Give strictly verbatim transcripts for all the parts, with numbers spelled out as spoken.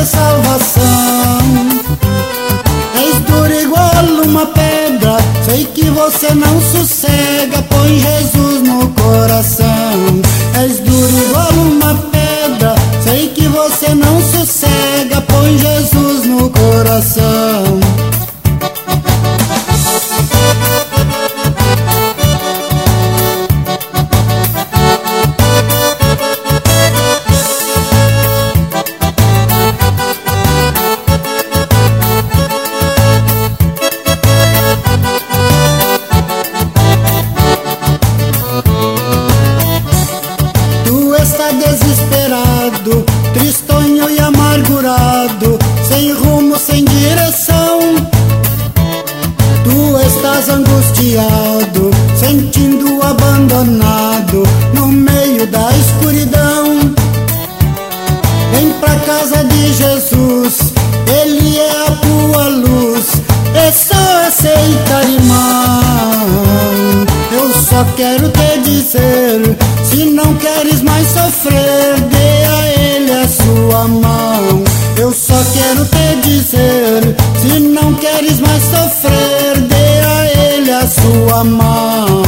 ter salvação. És duro igual uma pedra, sei que você não sossega, põe Jesus no coração. És duro igual uma pedra, sei que você não sossega, põe Jesus no coração. Desesperado, tristonho e amargurado, sem rumo, sem direção. Tu estás angustiado, sentindo abandonado, no meio da escuridão. Vem pra casa de Jesus, Ele é a tua luz, é só aceitar, irmão. Eu só quero te dizer, se não queres mais sofrer, dê a Ele a sua mão. Eu só quero te dizer, se não queres mais sofrer, dê a Ele a sua mão.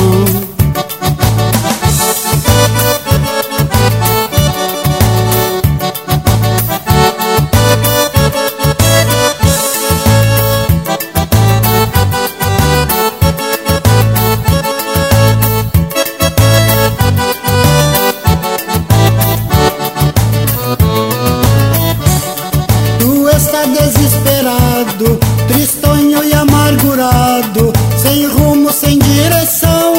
Desesperado, tristonho e amargurado, sem rumo, sem direção.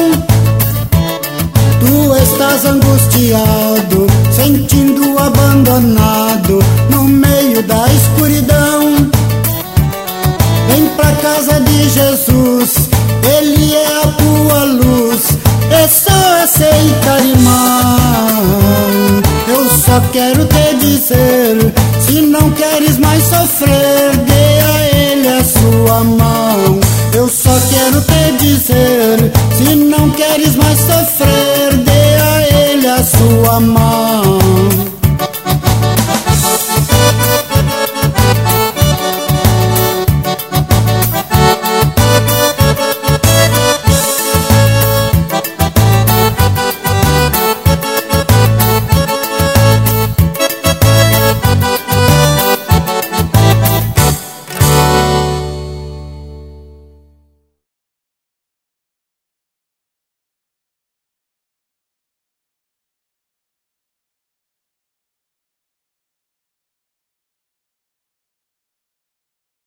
Tu estás angustiado, sentindo abandonado, no meio da escuridão. Vem pra casa de Jesus, Ele é a tua luz, é só aceitar, irmão. Eu só quero te dizer, se não queres mais sofrer, dê a Ele a sua mão. Eu só quero te dizer, se não queres mais sofrer, dê a Ele a sua mão.